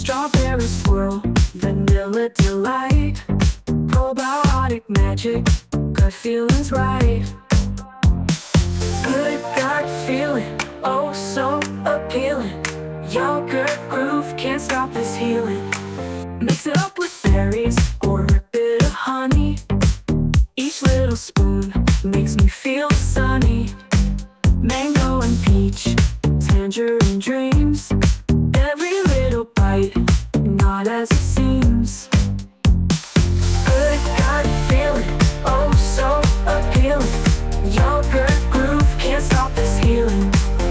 Strawberry swirl, vanilla delight, probiotic magic, gut feelings right. Good gut feeling, oh so appealing. Yogurt groove, can't stop this healing. Mix it up with berries or a bit of honey. Each little spoon makes me feel sunny. Mango and peach, tangerine dreams. Every little bite, not as it seems. Good gut feeling, oh so appealing. Yogurt groove, can't stop this healing.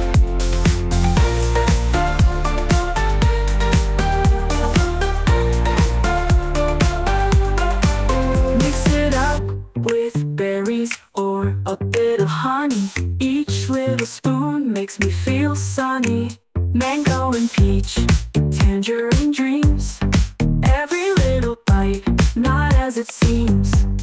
Mix it up with berries or a bit of honey. Each little spoon makes me feel sunny. Mango and peach, tangerine dreams. Every little bite, not as it seems.